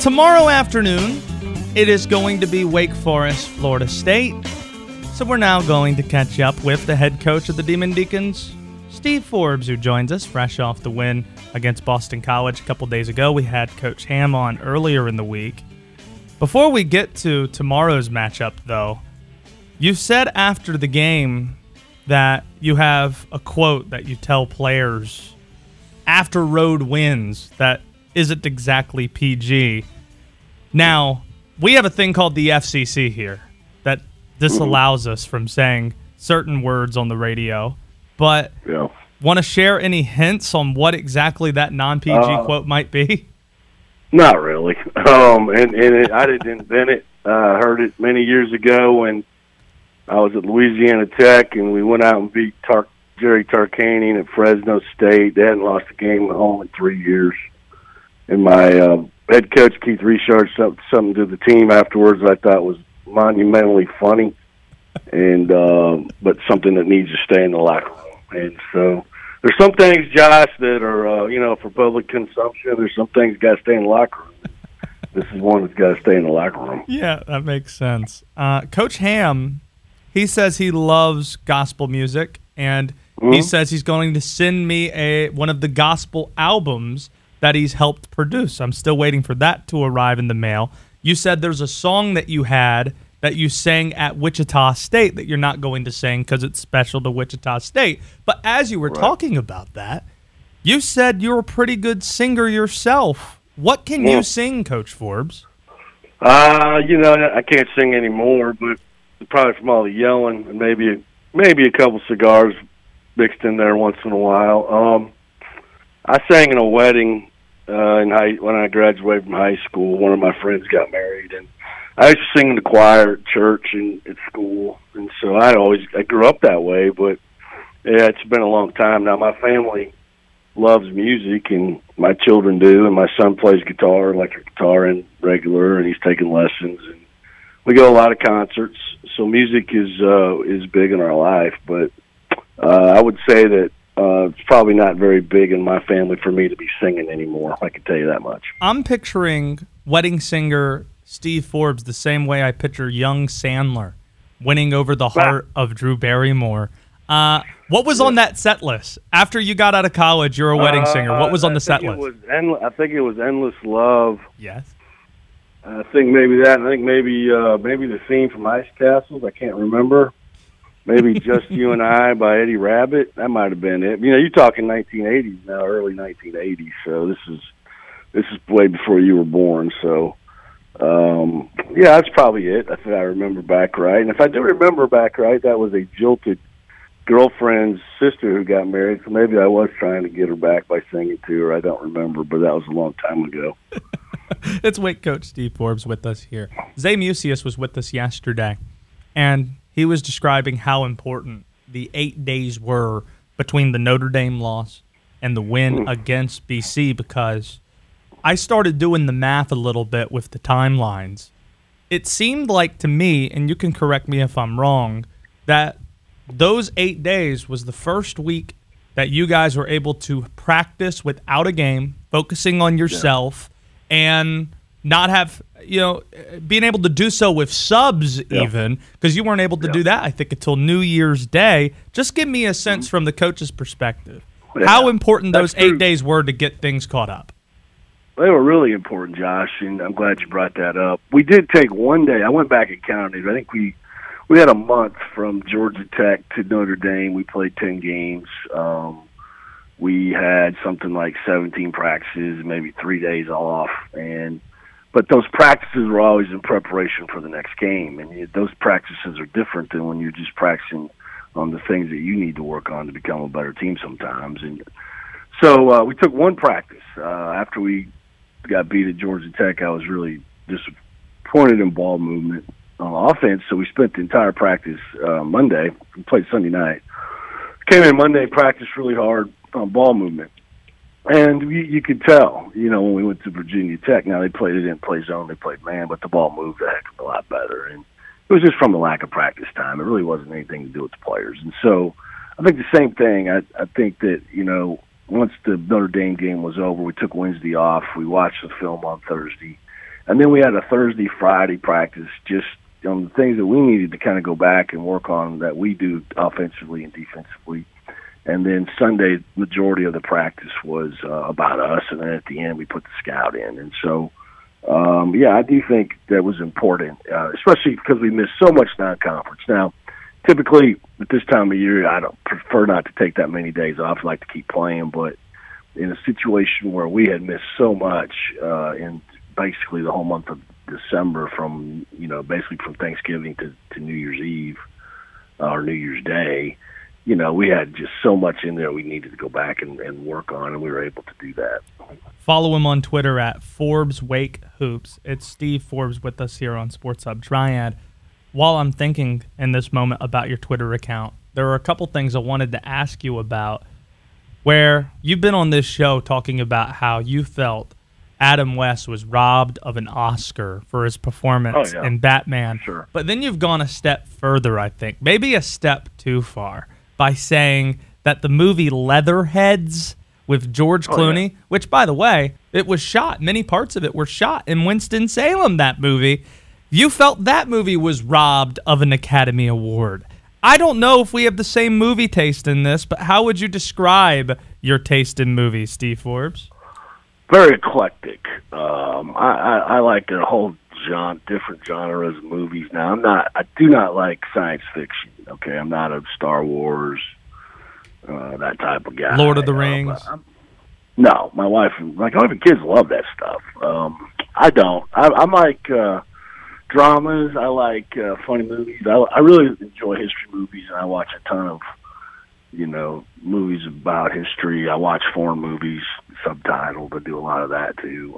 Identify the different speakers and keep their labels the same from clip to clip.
Speaker 1: tomorrow afternoon, it is going to be Wake Forest, Florida State. So we're now going to catch up with the head coach of the Demon Deacons, Steve Forbes, who joins us fresh off the win against Boston College a couple days ago. We had Coach Ham on earlier in the week. Before we get to tomorrow's matchup, though, you said after the game that you have a quote that you tell players after road wins that isn't exactly PG. Now, we have a thing called the FCC here that disallows us from saying certain words on the radio, but want to share any hints on what exactly that non-PG quote might be?
Speaker 2: Not really. I didn't invent it. I heard it many years ago when I was at Louisiana Tech, and we went out and beat Jerry Tarkanian at Fresno State. They hadn't lost a game at home in 3 years. And my head coach, Keith Richard, said something to the team afterwards that I thought was monumentally funny, and but something that needs to stay in the locker room. And so there's some things, Josh, that are, for public consumption. There's some things got to stay in the locker room. This is one that's got to stay in the locker room.
Speaker 1: Yeah, that makes sense. Coach Ham, he says he loves gospel music, and he says he's going to send me one of the gospel albums that he's helped produce. I'm still waiting for that to arrive in the mail. You said there's a song that you had that you sang at Wichita State that you're not going to sing because it's special to Wichita State. But as you were talking about that, you said you're a pretty good singer yourself. What can you sing, Coach Forbes?
Speaker 2: I can't sing anymore, but probably from all the yelling and maybe a couple cigars mixed in there once in a while. I sang in a wedding when I graduated from high school. One of my friends got married, and I used to sing in the choir at church and at school, and so I grew up that way. But yeah, it's been a long time now. My family loves music, and my children do, and my son plays guitar, electric guitar, and regular, and he's taking lessons, and we go to a lot of concerts. So music is big in our life, but I would say that it's probably not very big in my family for me to be singing anymore. I can tell you that much.
Speaker 1: I'm picturing wedding singer Steve Forbes the same way I picture young Sandler winning over the heart of Drew Barrymore. What was on that set list? After you got out of college, you're a wedding singer. What was on the set list?
Speaker 2: I think it was Endless Love.
Speaker 1: Yes.
Speaker 2: I think maybe that. I think maybe the theme from Ice Castles. I can't remember. Maybe Just You and I by Eddie Rabbitt. That might have been it. You're talking 1980s now, early 1980s. So this is way before you were born. So that's probably it. I think I remember back right. And if I do remember back right, that was a jilted girlfriend's sister who got married. So maybe I was trying to get her back by singing to her. I don't remember, but that was a long time ago.
Speaker 1: It's Wake coach Steve Forbes with us here. Zay Musius was with us yesterday, and he was describing how important the 8 days were between the Notre Dame loss and the win against BC, because I started doing the math a little bit with the timelines. It seemed like to me, and you can correct me if I'm wrong, that those 8 days was the first week that you guys were able to practice without a game, focusing on yourself, and not have, being able to do so with subs even, because you weren't able to do that, I think, until New Year's Day. Just give me a sense from the coach's perspective, how important those 8 days were to get things caught up.
Speaker 2: They were really important, Josh, and I'm glad you brought that up. We did take 1 day. I went back and counted. I think we had a month from Georgia Tech to Notre Dame. We played 10 games. We had something like 17 practices, maybe 3 days off, but those practices were always in preparation for the next game, and those practices are different than when you're just practicing on the things that you need to work on to become a better team sometimes. And so we took one practice. After we got beat at Georgia Tech, I was really disappointed in ball movement on offense, so we spent the entire practice Monday. We played Sunday night. Came in Monday, practiced really hard on ball movement. And you could tell, when we went to Virginia Tech, now they didn't play zone, they played man, but the ball moved a heck of a lot better. And it was just from the lack of practice time. It really wasn't anything to do with the players. And so I think the same thing. I think that, once the Notre Dame game was over, we took Wednesday off. We watched the film on Thursday. And then we had a Thursday, Friday practice just on the things that we needed to kind of go back and work on that we do offensively and defensively. And then Sunday, majority of the practice was about us, and then at the end we put the scout in. And so, I do think that was important, especially because we missed so much non-conference. Now, typically at this time of year, I don't prefer not to take that many days off. I like to keep playing, but in a situation where we had missed so much in basically the whole month of December, from basically from Thanksgiving to New Year's Eve or New Year's Day, we had just so much in there we needed to go back and work on, and we were able to do that.
Speaker 1: Follow him on Twitter at Forbes Wake Hoops. It's Steve Forbes with us here on Sports Hub Triad. While I'm thinking in this moment about your Twitter account, there are a couple things I wanted to ask you about, where you've been on this show talking about how you felt Adam West was robbed of an Oscar for his performance in Batman.
Speaker 2: Sure.
Speaker 1: But then you've gone a step further, I think, maybe a step too far, by saying that the movie Leatherheads with George Clooney, which, by the way, it was shot, many parts of it were shot in Winston-Salem, that movie. You felt that movie was robbed of an Academy Award. I don't know if we have the same movie taste in this, but how would you describe your taste in movies, Steve Forbes?
Speaker 2: Very eclectic. I like a whole different genres of movies. Now, I do not like science fiction. Okay, I'm not a Star Wars, that type of guy.
Speaker 1: Lord of the Rings.
Speaker 2: No, my wife, my kids love that stuff. I don't. I'm like dramas. I like funny movies. I really enjoy history movies, and I watch a ton of movies about history. I watch foreign movies subtitled. I do a lot of that too.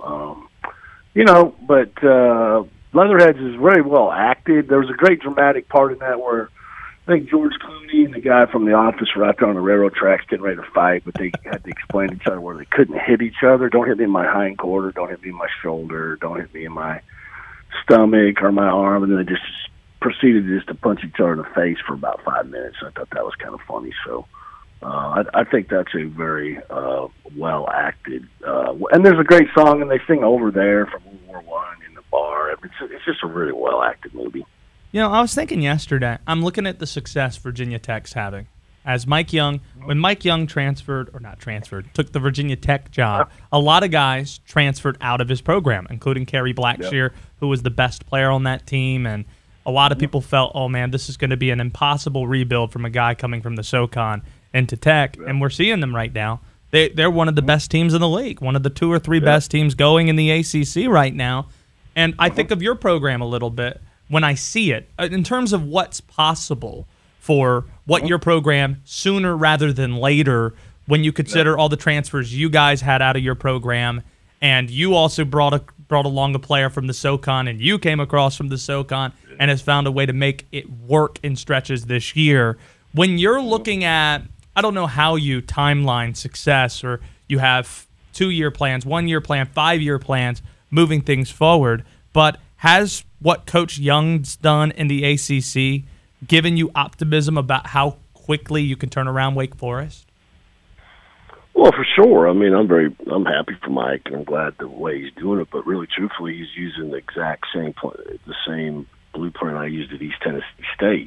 Speaker 2: But Leatherheads is very well acted. There was a great dramatic part in that where I think George Clooney and the guy from The Office were out there on the railroad tracks getting ready to fight, but they had to explain to each other where they couldn't hit each other. Don't hit me in my hind quarter. Don't hit me in my shoulder. Don't hit me in my stomach or my arm. And then they just proceeded just to punch each other in the face for about 5 minutes. I thought that was kind of funny. So I think that's a very well acted. And there's a great song, and they sing Over There from World War I in the bar. It's just a really well acted movie.
Speaker 1: I was thinking yesterday, I'm looking at the success Virginia Tech's having. As when Mike Young took the Virginia Tech job, a lot of guys transferred out of his program, including Kerry Blackshear, who was the best player on that team. And a lot of people felt, oh, man, this is going to be an impossible rebuild from a guy coming from the SoCon into Tech. And we're seeing them right now. They're one of the best teams in the league, one of the 2 or 3 best teams going in the ACC right now. And I think of your program a little bit when I see it, in terms of what's possible for what your program sooner rather than later, when you consider all the transfers you guys had out of your program, and you also brought along a player from the SoCon, and you came across from the SoCon and has found a way to make it work in stretches this year. When you're looking at, I don't know how you timeline success, or you have 2-year plans, 1-year plan, 5-year plans, moving things forward, but has what Coach Young's done in the ACC given you optimism about how quickly you can turn around Wake Forest?
Speaker 2: Well, for sure. I mean, I'm happy for Mike, and I'm glad the way he's doing it. But really, truthfully, he's using the exact same blueprint I used at East Tennessee State.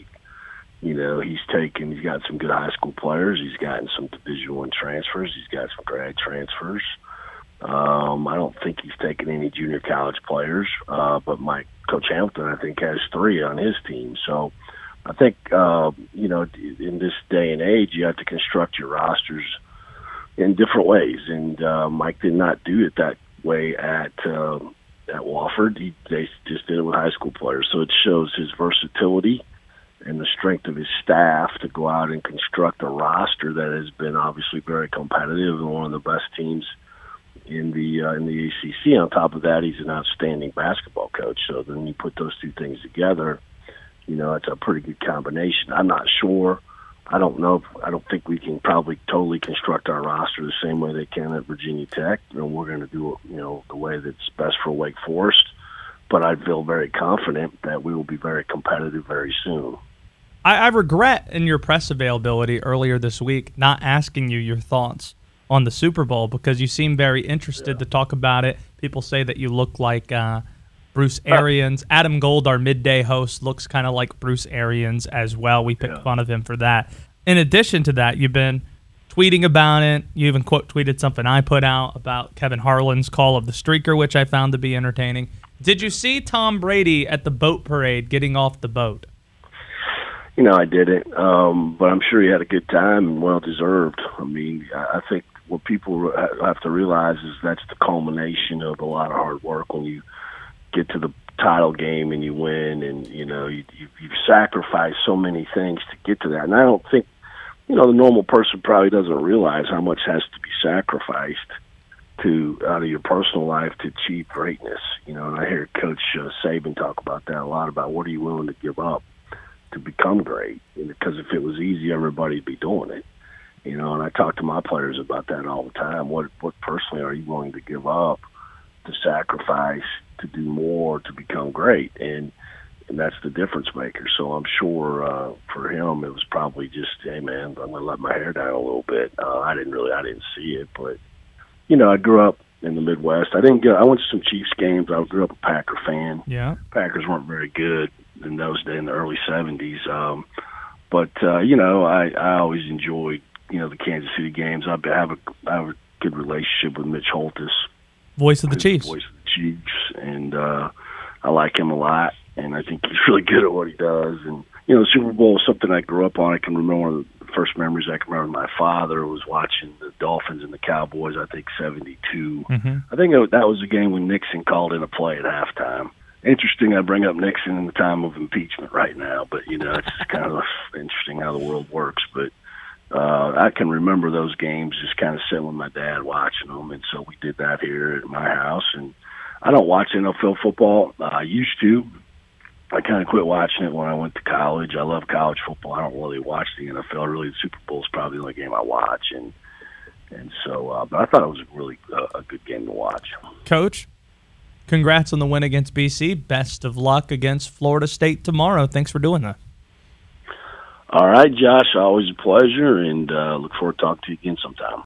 Speaker 2: He's got some good high school players. He's gotten some Division I transfers. He's got some grad transfers. I don't think he's taken any junior college players, but Coach Hamilton, I think, has 3 on his team. So I think, in this day and age, you have to construct your rosters in different ways. And Mike did not do it that way at Wofford. They just did it with high school players. So it shows his versatility and the strength of his staff to go out and construct a roster that has been obviously very competitive and one of the best teams in the ACC. On top of that, he's an outstanding basketball coach. So then you put those 2 things together, it's a pretty good combination. I'm not sure. I don't know. I don't think we can probably totally construct our roster the same way they can at Virginia Tech. We're going to do it, the way that's best for Wake Forest. But I feel very confident that we will be very competitive very soon.
Speaker 1: I regret in your press availability earlier this week not asking you your thoughts on the Super Bowl, because you seem very interested to talk about it. People say that you look like Bruce Arians. Adam Gold, our midday host, looks kind of like Bruce Arians as well. We picked fun of him for that. In addition to that, you've been tweeting about it. You even quote tweeted something I put out about Kevin Harlan's call of the streaker, which I found to be entertaining. Did you see Tom Brady at the boat parade getting off the boat?
Speaker 2: I didn't, but I'm sure he had a good time and well-deserved. I mean, I think what people have to realize is that's the culmination of a lot of hard work when you get to the title game and you win, and, you've sacrificed so many things to get to that. And I don't think, the normal person probably doesn't realize how much has to be sacrificed out of your personal life to achieve greatness. And I hear Coach Saban talk about that a lot, about what are you willing to give up to become great? Because if it was easy, everybody'd be doing it. And I talk to my players about that all the time. What personally are you willing to give up, to sacrifice, to do more, to become great? And that's the difference maker. So I'm sure for him it was probably just, hey man, I'm going to let my hair down a little bit. I didn't see it, but I grew up in the Midwest. I went to some Chiefs games. I grew up a Packer fan.
Speaker 1: Yeah.
Speaker 2: Packers weren't very good in those days, in the early 70s. But I always enjoyed, the Kansas City games. I have a good relationship with Mitch Holthus.
Speaker 1: Voice of the Chiefs.
Speaker 2: Voice of the Chiefs. And I like him a lot. And I think he's really good at what he does. And, the Super Bowl is something I grew up on. I can remember one of the first memories I can remember my father was watching the Dolphins and the Cowboys, I think 72.
Speaker 1: Mm-hmm.
Speaker 2: I think that was the game when Nixon called in a play at halftime. Interesting, I bring up Nixon in the time of impeachment right now, but, it's kind of interesting how the world works. But I can remember those games just kind of sitting with my dad watching them, and so we did that here at my house. And I don't watch NFL football. I used to. I kind of quit watching it when I went to college. I love college football. I don't really watch the NFL. Really, the Super Bowl is probably the only game I watch, and so. But I thought it was really a good game to watch.
Speaker 1: Coach, congrats on the win against BC. Best of luck against Florida State tomorrow. Thanks for doing that.
Speaker 2: All right, Josh. Always a pleasure, and look forward to talking to you again sometime.